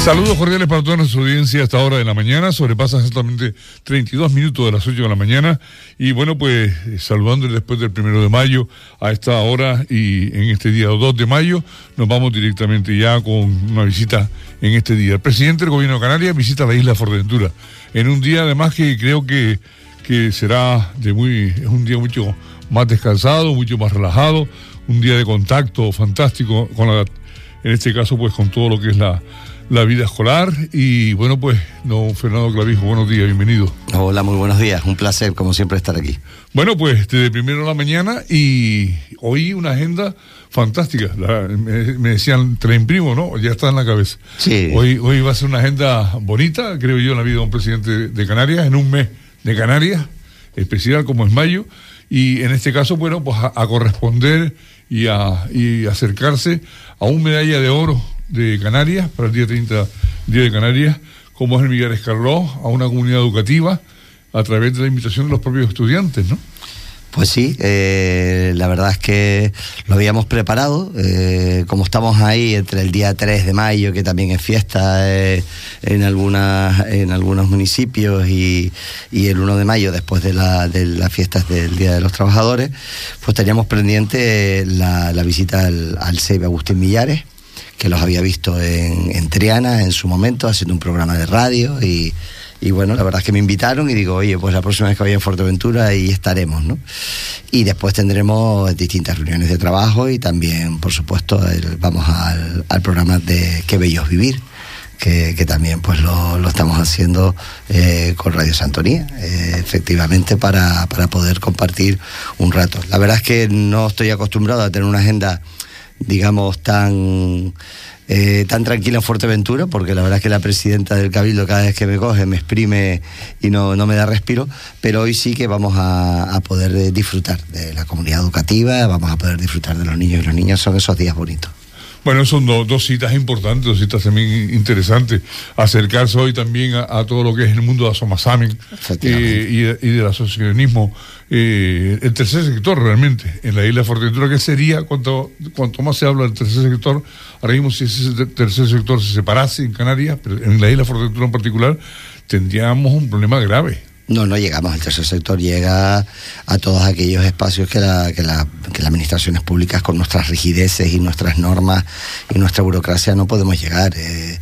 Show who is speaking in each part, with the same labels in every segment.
Speaker 1: Saludos cordiales para toda nuestra audiencia a esta hora de la mañana. Sobrepasan exactamente 32 minutos de las 8 de la mañana. Y bueno, pues saludándoles después del 1 de mayo a esta hora y en este día 2 de mayo, nos vamos directamente ya con una visita en este día. El presidente del Gobierno de Canarias visita la isla Fuerteventura en un día además que creo que será es un día mucho más descansado, mucho más relajado, un día de contacto fantástico en este caso pues con todo lo que es la vida escolar. Y bueno, pues don Fernando Clavijo, buenos días, bienvenido.
Speaker 2: Hola, muy buenos días, un placer como siempre estar aquí.
Speaker 1: Bueno, pues desde 1 de la mañana y hoy una agenda fantástica. Me decían, te la imprimo, ¿no? Ya está en la cabeza.
Speaker 2: Sí.
Speaker 1: Hoy va a ser una agenda bonita, creo yo, en la vida de un presidente de Canarias, en un mes de Canarias, especial como es mayo, y en este caso, bueno, pues a corresponder y acercarse a un medalla de oro de Canarias, para el día 30, Día de Canarias, como es el Miguel Escarló, a una comunidad educativa, a través de la invitación de los propios estudiantes, ¿no?
Speaker 2: Pues sí, la verdad es que lo habíamos preparado, como estamos ahí entre el día 3 de mayo, que también es fiesta en algunos municipios, y el 1 de mayo, después de las fiestas del Día de los Trabajadores, pues teníamos pendiente la visita al CEIP Agustín Millares, que los había visto en Triana en su momento, haciendo un programa de radio, y bueno, la verdad es que me invitaron y digo, oye, pues la próxima vez que vaya a Fuerteventura ahí estaremos, ¿no? Y después tendremos distintas reuniones de trabajo y también, por supuesto, vamos al programa de Qué Bello es Vivir, que también pues lo estamos haciendo con Radio Santonía, efectivamente para poder compartir un rato. La verdad es que no estoy acostumbrado a tener una agenda, digamos, tan tranquila en Fuerteventura, porque la verdad es que la presidenta del Cabildo cada vez que me coge me exprime y no me da respiro, pero hoy sí que vamos a poder disfrutar de la comunidad educativa, vamos a poder disfrutar de los niños, y los niños son esos días bonitos.
Speaker 1: Bueno, son dos citas importantes, dos citas también interesantes. Acercarse hoy también a todo lo que es el mundo de Asomasamen y del asociacionismo, el tercer sector realmente, en la isla de Fuerteventura, que sería, cuanto más se habla del tercer sector, ahora mismo si ese tercer sector se separase en Canarias, pero en la isla de Fuerteventura en particular, tendríamos un problema grave.
Speaker 2: No llegamos. El tercer sector llega a todos aquellos espacios que las administraciones públicas, con nuestras rigideces y nuestras normas y nuestra burocracia, no podemos llegar.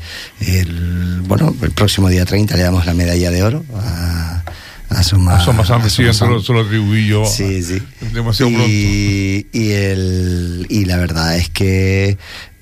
Speaker 2: El próximo día 30 le damos la medalla de oro a Asomasamen,
Speaker 1: sí, eso lo atribuí yo.
Speaker 2: Sí.
Speaker 1: Demasiado pronto.
Speaker 2: Y la verdad es que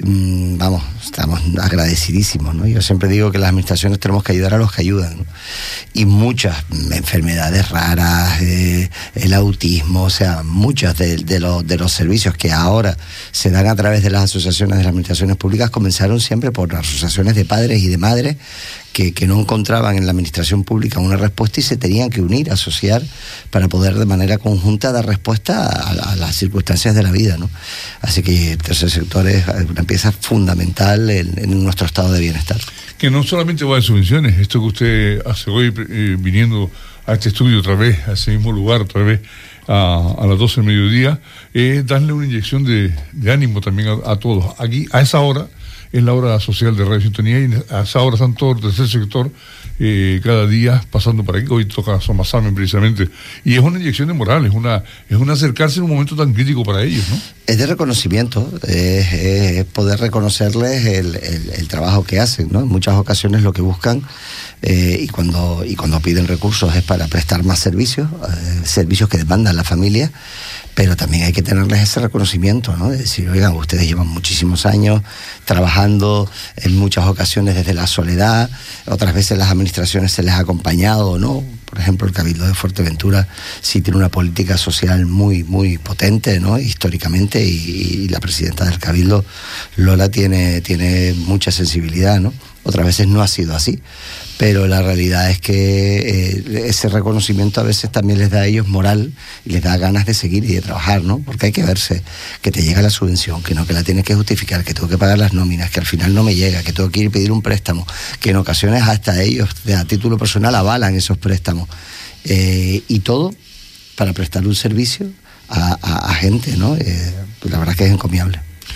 Speaker 2: estamos agradecidísimos, ¿no? Yo siempre digo que las administraciones tenemos que ayudar a los que ayudan, ¿no? Y muchas enfermedades raras, el autismo, o sea, muchos de los servicios que ahora se dan a través de las asociaciones de las administraciones públicas comenzaron siempre por las asociaciones de padres y de madres que no encontraban en la administración pública una respuesta y se tenían que unir, asociar, para poder de manera conjunta dar respuesta a las circunstancias de la vida, ¿no? Así que el tercer sector es una pieza fundamental en nuestro estado de bienestar.
Speaker 1: Que no solamente va de subvenciones, esto que usted hace hoy viniendo a este estudio otra vez, a ese mismo lugar otra vez, a las 12 del mediodía, es darle una inyección de ánimo también a todos. Aquí, a esa hora, es la hora social de Radio Sintonía, y a esa hora están todos el tercer sector cada día pasando por aquí. Hoy toca Asomasamen precisamente, y es una inyección de moral, es un acercarse en un momento tan crítico para ellos, ¿no?
Speaker 2: Es de reconocimiento, es poder reconocerles el trabajo que hacen, ¿no? En muchas ocasiones lo que buscan y cuando piden recursos es para prestar más servicios que demandan la familia, pero también hay que tenerles ese reconocimiento, ¿no? De decir, oigan, ustedes llevan muchísimos años trabajando, en muchas ocasiones desde la soledad, otras veces las administraciones se les ha acompañado o no. Por ejemplo, el Cabildo de Fuerteventura sí tiene una política social muy, muy potente, ¿no? Históricamente, y la presidenta del Cabildo, Lola, tiene mucha sensibilidad, ¿no? Otras veces no ha sido así, pero la realidad es que ese reconocimiento a veces también les da a ellos moral y les da ganas de seguir y de trabajar, ¿no? Porque hay que verse que te llega la subvención, que la tienes que justificar, que tengo que pagar las nóminas, que al final no me llega, que tengo que ir a pedir un préstamo, que en ocasiones hasta ellos a título personal avalan esos préstamos, y todo para prestar un servicio a gente, ¿no? Pues la verdad es que es encomiable.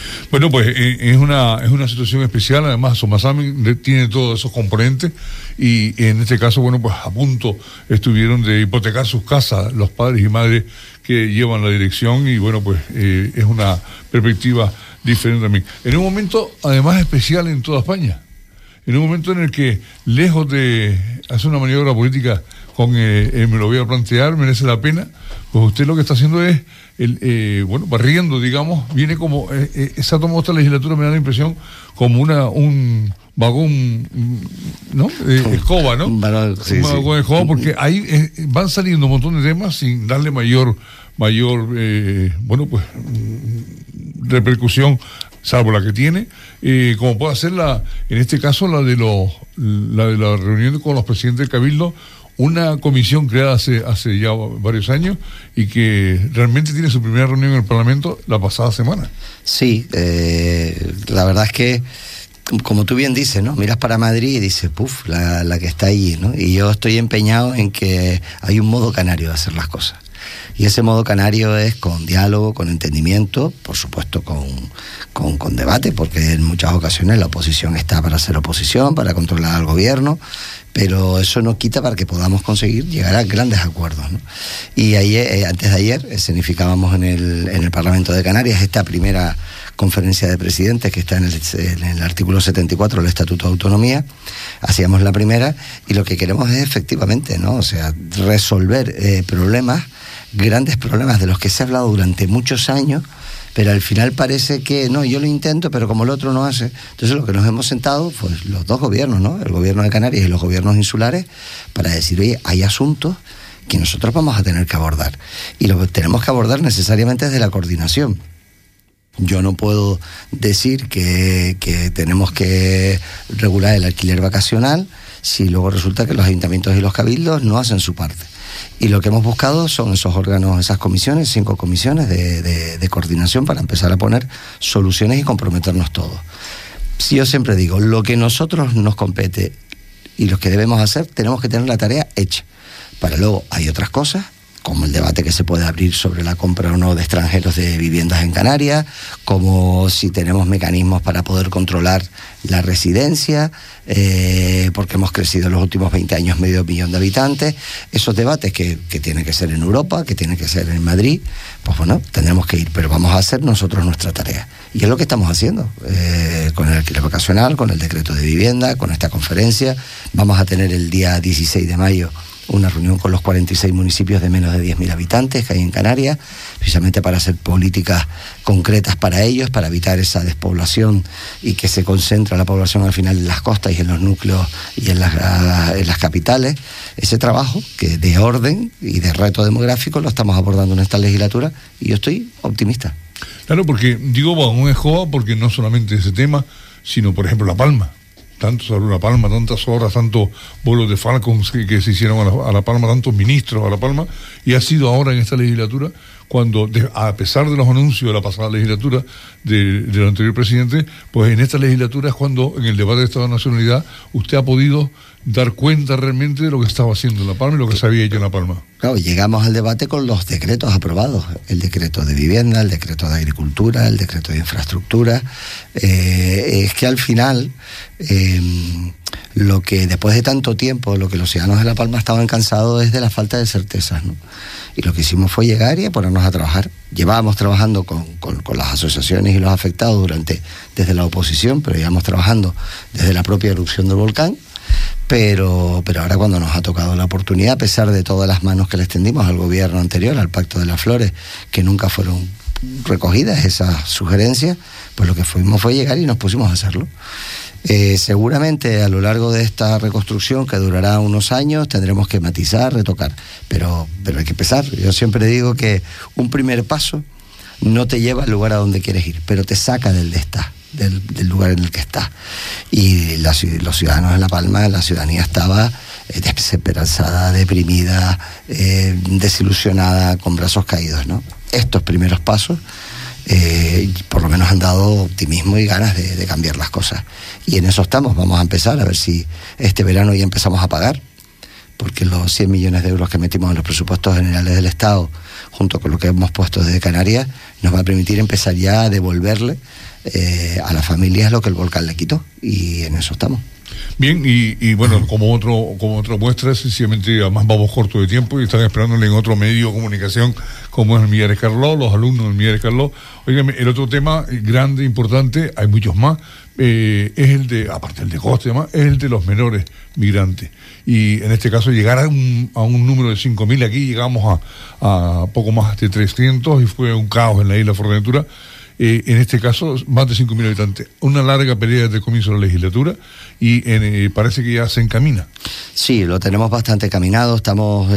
Speaker 1: Bueno, pues es una situación especial. Además, Somasamin tiene todos esos componentes y en este caso, bueno, pues a punto estuvieron de hipotecar sus casas los padres y madres que llevan la dirección y bueno, pues es una perspectiva diferente también. En un momento, además, especial en toda España. En un momento en el que, lejos de hacer una maniobra política con me lo voy a plantear, merece la pena, pues usted lo que está haciendo es, barriendo, digamos, viene como, se ha tomado esta legislatura, me da la impresión, como un vagón, ¿no? Escoba, ¿no? Un vagón de escoba, porque ahí van saliendo un montón de temas sin darle mayor repercusión, salvo la que tiene, como puede ser en este caso la de la reunión con los presidentes del Cabildo, una comisión creada hace ya varios años y que realmente tiene su primera reunión en el Parlamento la pasada semana.
Speaker 2: Sí, la verdad es que, como tú bien dices, ¿no? Miras para Madrid y dices, puf, la que está allí, ¿no? Y yo estoy empeñado en que hay un modo canario de hacer las cosas. Y ese modo canario es con diálogo, con entendimiento, por supuesto con debate, porque en muchas ocasiones la oposición está para ser oposición, para controlar al gobierno, pero eso no quita para que podamos conseguir llegar a grandes acuerdos, ¿no? Y ayer, antes de ayer, escenificábamos en el Parlamento de Canarias esta primera conferencia de presidentes que está en el artículo 74 del Estatuto de Autonomía. Hacíamos la primera y lo que queremos es efectivamente, ¿no? O sea, resolver grandes problemas de los que se ha hablado durante muchos años, pero al final parece que no, yo lo intento, pero como el otro no hace. Entonces lo que nos hemos sentado, pues los dos gobiernos, ¿no? El gobierno de Canarias y los gobiernos insulares, para decir, oye, hay asuntos que nosotros vamos a tener que abordar. Y lo tenemos que abordar necesariamente desde la coordinación. Yo no puedo decir que tenemos que regular el alquiler vacacional si luego resulta que los ayuntamientos y los cabildos no hacen su parte. Y lo que hemos buscado son esos órganos, esas comisiones, 5 comisiones de coordinación para empezar a poner soluciones y comprometernos todos. Si yo siempre digo, lo que nosotros nos compete y lo que debemos hacer, tenemos que tener la tarea hecha. Para luego hay otras cosas, como el debate que se puede abrir sobre la compra o no de extranjeros de viviendas en Canarias, como si tenemos mecanismos para poder controlar la residencia, porque hemos crecido en los últimos 20 años 500.000 de habitantes. Esos debates que tienen que ser en Europa, que tienen que ser en Madrid, pues bueno, tendremos que ir, pero vamos a hacer nosotros nuestra tarea. Y es lo que estamos haciendo, con el alquiler vacacional, con el decreto de vivienda, con esta conferencia. Vamos a tener el día 16 de mayo una reunión con los 46 municipios de menos de 10.000 habitantes que hay en Canarias, precisamente para hacer políticas concretas para ellos, para evitar esa despoblación y que se concentra la población al final en las costas y en los núcleos y en las capitales. Ese trabajo que de orden y de reto demográfico lo estamos abordando en esta legislatura y yo estoy optimista.
Speaker 1: Claro, porque digo vagón de escoba porque no solamente ese tema, sino por ejemplo La Palma. Tanto sobre La Palma, tantas horas, tantos vuelos de Falcons que se hicieron a La Palma, tantos ministros a La Palma, y ha sido ahora en esta legislatura cuando, a pesar de los anuncios de la pasada legislatura del anterior presidente, pues en esta legislatura es cuando, en el debate de Estado de Nacionalidad, usted ha podido dar cuenta realmente de lo que estaba haciendo en La Palma y lo que se había hecho en La Palma.
Speaker 2: Claro, llegamos al debate con los decretos aprobados, el decreto de vivienda, el decreto de agricultura, el decreto de infraestructura. Es que al final, lo que después de tanto tiempo, lo que los ciudadanos de La Palma estaban cansados es de la falta de certezas, ¿no? Y lo que hicimos fue llegar y ponernos a trabajar. Llevábamos trabajando con las asociaciones y los afectados desde la oposición, pero llevamos trabajando desde la propia erupción del volcán. Pero ahora cuando nos ha tocado la oportunidad, a pesar de todas las manos que le extendimos al gobierno anterior, al Pacto de las Flores, que nunca fueron recogidas esas sugerencias, pues lo que fuimos fue llegar y nos pusimos a hacerlo. Seguramente a lo largo de esta reconstrucción, que durará unos años, tendremos que matizar, retocar, pero hay que empezar. Yo siempre digo que un primer paso no te lleva al lugar a donde quieres ir, pero te saca del lugar en el que estás. Y los ciudadanos de La Palma, la ciudadanía estaba desesperanzada, deprimida, desilusionada, con brazos caídos, ¿no? Estos primeros pasos por lo menos han dado optimismo y ganas de cambiar las cosas, y en eso estamos. Vamos a empezar a ver si este verano ya empezamos a pagar, porque los 100 millones de euros que metimos en los presupuestos generales del Estado, junto con lo que hemos puesto desde Canarias, nos va a permitir empezar ya a devolverle a la familia es lo que el volcán le quitó, y en eso estamos.
Speaker 1: Bien, y bueno, como otra muestra, sencillamente, además vamos corto de tiempo y están esperándole en otro medio de comunicación como es el Millares Carló, los alumnos del Millares Carló. Óigame, el otro tema grande, importante, hay muchos más, es el de, aparte el de coste y demás, es el de los menores migrantes. Y en este caso llegar a un número de 5.000, aquí llegamos a poco más de 300 y fue un caos en la isla Fuerteventura. En este caso, más de 5.000 habitantes. Una larga pelea desde el comienzo de la legislatura y parece que ya se encamina.
Speaker 2: Sí, lo tenemos bastante caminado. Estamos,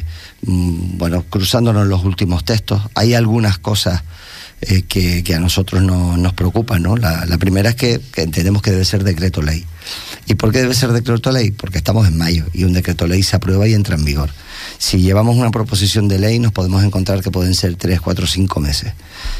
Speaker 2: cruzándonos los últimos textos. Hay algunas cosas que a nosotros nos preocupan, ¿no? La primera es que entendemos que debe ser decreto ley. ¿Y por qué debe ser decreto ley? Porque estamos en mayo y un decreto ley se aprueba y entra en vigor. Si llevamos una proposición de ley, nos podemos encontrar que pueden ser 3, 4, 5 meses.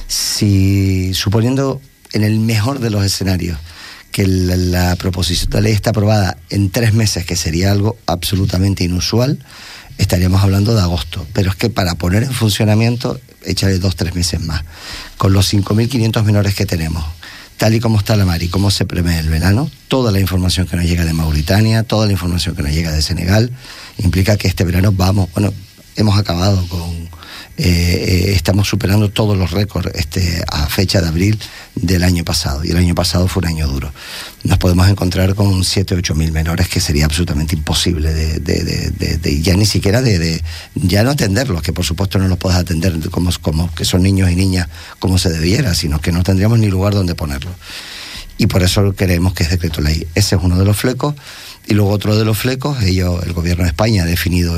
Speaker 2: Si, suponiendo en el mejor de los escenarios, que la proposición de ley está aprobada en 3 meses, que sería algo absolutamente inusual, estaríamos hablando de agosto. Pero es que para poner en funcionamiento, échale 2, 3 meses más. Con los 5.500 menores que tenemos, tal y como está la mar y cómo se prevé el verano, toda la información que nos llega de Mauritania, toda la información que nos llega de Senegal, implica que este verano hemos acabado con... estamos superando todos los récords a fecha de abril del año pasado, y el año pasado fue un año duro. Nos podemos encontrar con 7 o 8 mil menores, que sería absolutamente imposible de ya ni siquiera ya no atenderlos, que por supuesto no los puedes atender como que son niños y niñas como se debiera, sino que no tendríamos ni lugar donde ponerlos. Y por eso creemos que es decreto ley. Ese es uno de los flecos. Y luego otro de los flecos, el gobierno de España ha definido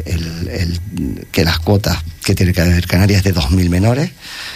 Speaker 2: que las cuotas que tiene que haber Canarias es de 2.000 menores.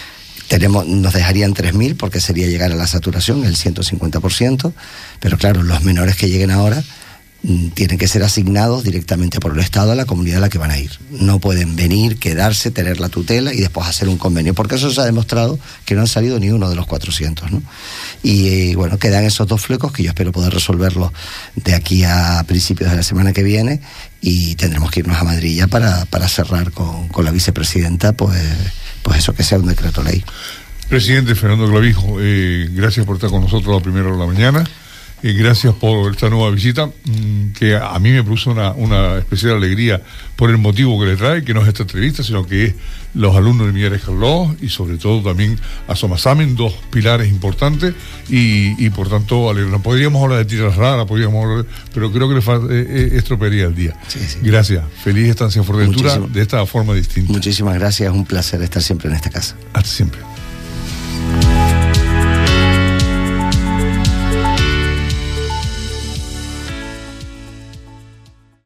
Speaker 2: Nos dejarían 3.000 porque sería llegar a la saturación, el 150%, pero claro, los menores que lleguen ahora tienen que ser asignados directamente por el Estado a la comunidad a la que van a ir. No pueden venir, quedarse, tener la tutela y después hacer un convenio, porque eso se ha demostrado que no han salido ni uno de los 400, ¿no? Y quedan esos 2 flecos que yo espero poder resolverlos de aquí a principios de la semana que viene, y tendremos que irnos a Madrid ya para cerrar con la vicepresidenta, pues eso, que sea un decreto ley.
Speaker 1: Presidente Fernando Clavijo, gracias por estar con nosotros a primera hora de la mañana. Gracias por esta nueva visita, que a mí me produce una especial alegría por el motivo que le trae, que no es esta entrevista, sino que es los alumnos de Millares Carló y sobre todo también a Somasamen, 2 pilares importantes y por tanto alegrarnos. Podríamos hablar de tiras raras, pero creo que le estropearía el día. Sí. Gracias, feliz estancia en Fuerteventura de esta forma distinta.
Speaker 2: Muchísimas gracias, es un placer estar siempre en esta casa.
Speaker 1: Hasta siempre.